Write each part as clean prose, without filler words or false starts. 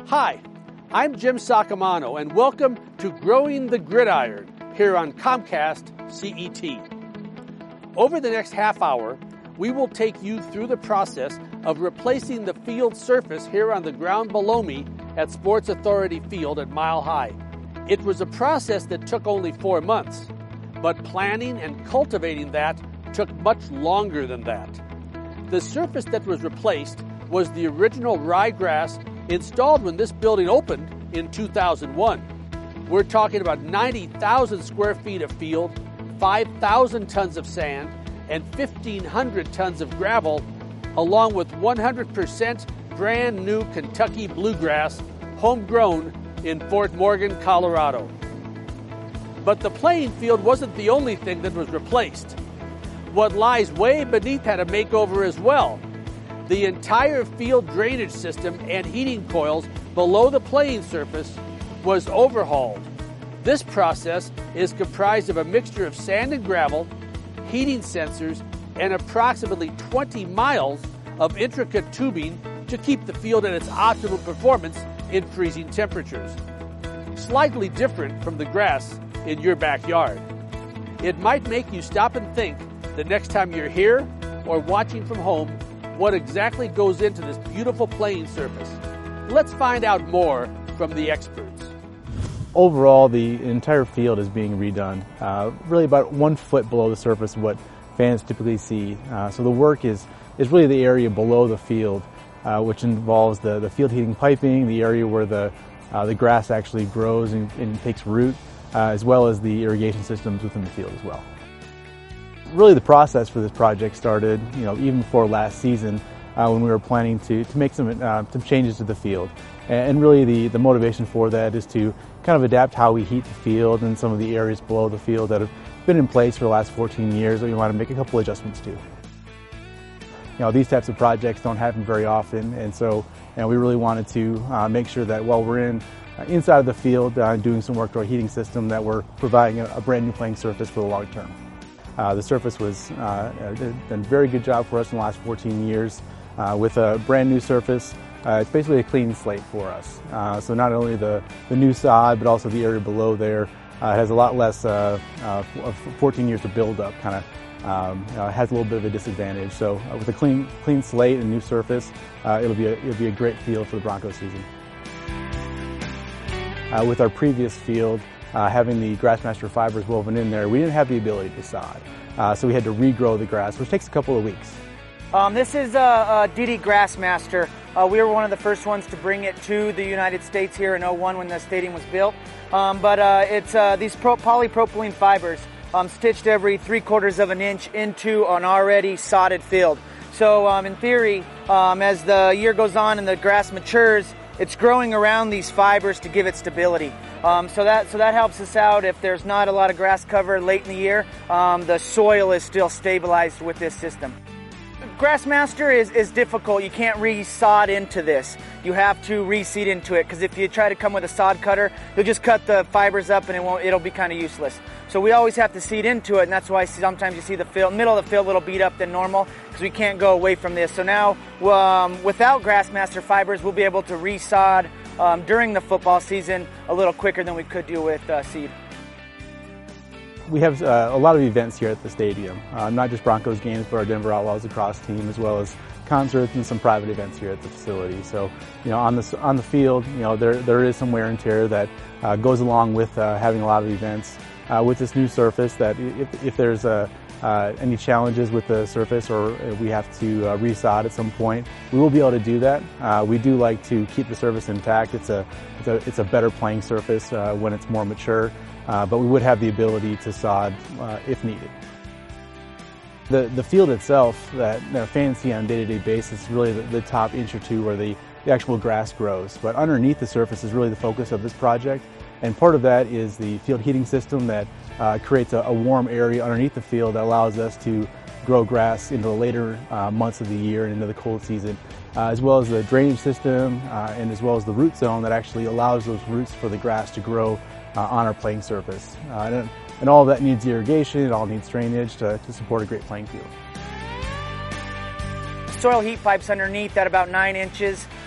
Hi, I'm Jim Saccomano, and welcome to Growing the Gridiron here on Comcast CET. Over the next half hour, we will take you through the process of replacing the field surface here on the ground below me at Sports Authority Field at Mile High. It was a process that took only 4 months, but planning and cultivating that took much longer than that. The surface that was replaced was the original ryegrass installed when this building opened in 2001. We're talking about 90,000 square feet of field, 5,000 tons of sand, and 1,500 tons of gravel, along with 100% brand new Kentucky bluegrass, homegrown in Fort Morgan, Colorado. But the playing field wasn't the only thing that was replaced. What lies way beneath had a makeover as well. The entire field drainage system and heating coils below the playing surface was overhauled. This process is comprised of a mixture of sand and gravel, heating sensors, and approximately 20 miles of intricate tubing to keep the field at its optimal performance in freezing temperatures. Slightly different from the grass in your backyard. It might make you stop and think the next time you're here or watching from home what exactly goes into this beautiful playing surface. Let's find out more from the experts. Overall, the entire field is being redone, really about 1 foot below the surface of what fans typically see. So the work is really the area below the field, which involves the field heating piping, the area where the grass actually grows and takes root, as well as the irrigation systems within the field as well. Really, the process for this project started, even before last season, when we were planning to make some changes to the field. And really, the motivation for that is to kind of adapt how we heat the field and some of the areas below the field that have been in place for the last 14 years that we want to make a couple adjustments to. These types of projects don't happen very often, and so we really wanted to make sure that while we're inside of the field doing some work to our heating system, that we're providing a brand new playing surface for the long term. The surface was done a very good job for us in the last 14 years with a brand new surface. It's basically a clean slate for us. So not only the new sod, but also the area below there has a lot less 14 years of buildup. Kind of has a little bit of a disadvantage. So with a clean slate and new surface, it'll be a great field for the Broncos season. With our previous field, having the Grassmaster fibers woven in there, we didn't have the ability to sod. So we had to regrow the grass, which takes a couple of weeks. This is DD Grassmaster. We were one of the first ones to bring it to the United States here in '01 when the stadium was built. It's these polypropylene fibers stitched every 3/4 of an inch into an already sodded field. So in theory, as the year goes on and the grass matures, it's growing around these fibers to give it stability. So that helps us out if there's not a lot of grass cover late in the year. The soil is still stabilized with this system. Grassmaster is difficult. You can't re-sod into this. You have to reseed into it, because if you try to come with a sod cutter, you'll just cut the fibers up and it'll be kind of useless. So we always have to seed into it, and that's why sometimes you see the middle of the field a little beat up than normal, because we can't go away from this. So now, without Grassmaster fibers, we'll be able to re-sod during the football season a little quicker than we could do with seed. We have a lot of events here at the stadium, not just Broncos games, but our Denver Outlaws lacrosse team, as well as concerts and some private events here at the facility. So, on the field, there is some wear and tear that goes along with having a lot of events. With this new surface, that if there's any challenges with the surface or we have to resod at some point, we will be able to do that. We do like to keep the surface intact. It's a better playing surface when it's more mature. But we would have the ability to sod if needed. The field itself that fans see on a day-to-day basis is really the top inch or two where the actual grass grows. But underneath the surface is really the focus of this project. And part of that is the field heating system that creates a warm area underneath the field that allows us to grow grass into the later months of the year and into the cold season, as well as the drainage system and as well as the root zone that actually allows those roots for the grass to grow on our playing surface. And all of that needs irrigation, it all needs drainage to support a great playing field. Soil heat pipes underneath at about 9 inches.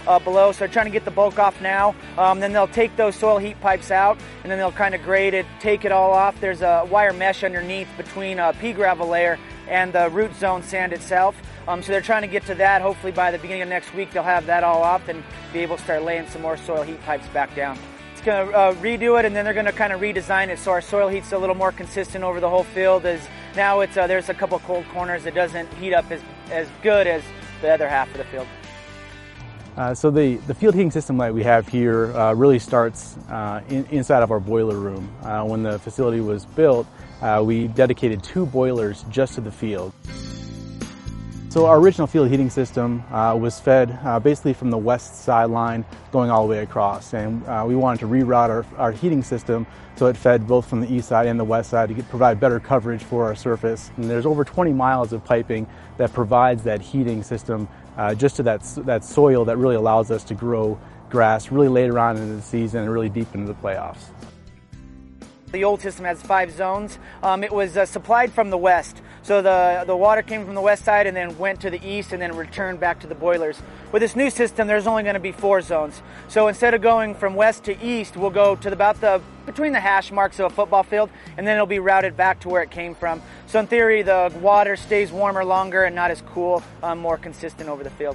below, so they're trying to get the bulk off now. Then they'll take those soil heat pipes out, and then they'll kind of grade it, take it all off. There's a wire mesh underneath between a pea gravel layer and the root zone sand itself. So they're trying to get to that. Hopefully by the beginning of next week they'll have that all off and be able to start laying some more soil heat pipes back down. It's going to redo it, and then they're going to kind of redesign it so our soil heat's a little more consistent over the whole field. As now it's there's a couple cold corners that doesn't heat up as good as the other half of the field. So the field heating system that we have here really starts inside of our boiler room. When the facility was built, we dedicated 2 boilers just to the field. So our original field heating system was fed basically from the west sideline going all the way across, and we wanted to reroute our heating system so it fed both from the east side and the west side to provide better coverage for our surface. And there's over 20 miles of piping that provides that heating system just to that soil that really allows us to grow grass really later on in the season and really deep into the playoffs. The old system has 5 zones. It was supplied from the west. So the water came from the west side and then went to the east and then returned back to the boilers. With this new system, there's only going to be 4 zones. So instead of going from west to east, we'll go to between the hash marks of a football field, and then it'll be routed back to where it came from. So in theory, the water stays warmer longer and not as cool, more consistent over the field.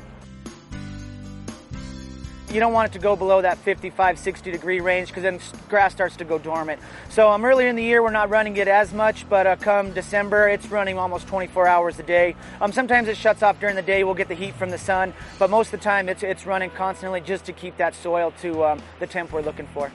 You don't want it to go below that 55, 60 degree range because then grass starts to go dormant. So earlier in the year we're not running it as much, but come December it's running almost 24 hours a day. Sometimes it shuts off during the day, we'll get the heat from the sun, but most of the time it's running constantly just to keep that soil to the temp we're looking for.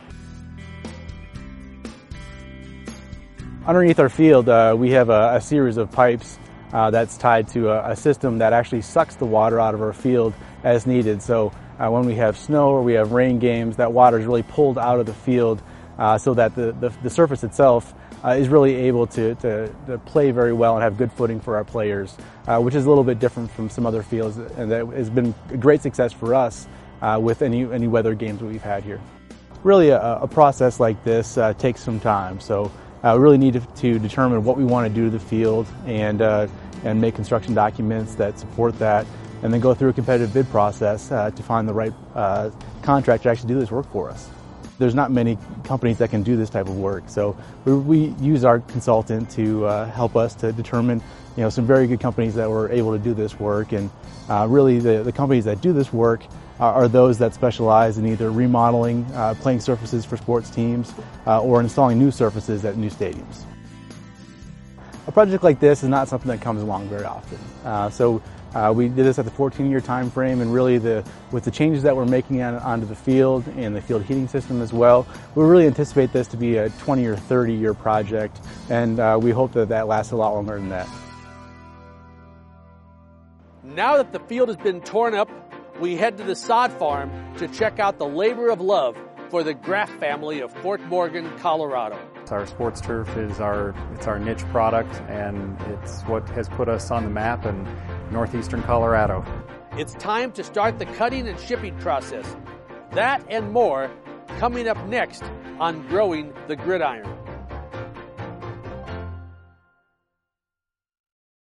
Underneath our field we have a series of pipes that's tied to a system that actually sucks the water out of our field as needed. So when we have snow or we have rain games, that water is really pulled out of the field so that the surface itself is really able to play very well and have good footing for our players, which is a little bit different from some other fields, and that has been a great success for us with any weather games that we've had here. Really a process like this takes some time, so we really need to determine what we want to do to the field and make construction documents that support that, and then go through a competitive bid process to find the right contractor to actually do this work for us. There's not many companies that can do this type of work, so we use our consultant to help us to determine some very good companies that were able to do this work, and really the companies that do this work are those that specialize in either remodeling playing surfaces for sports teams or installing new surfaces at new stadiums. A project like this is not something that comes along very often. So we did this at the 14-year time frame, and really with the changes that we're making onto the field and the field heating system as well, we really anticipate this to be a 20 or 30-year project, and we hope that lasts a lot longer than that. Now that the field has been torn up, we head to the sod farm to check out the labor of love for the Graff family of Fort Morgan, Colorado. Our sports turf is our niche product, and it's what has put us on the map in northeastern Colorado. It's time to start the cutting and shipping process. That and more coming up next on Growing the Gridiron.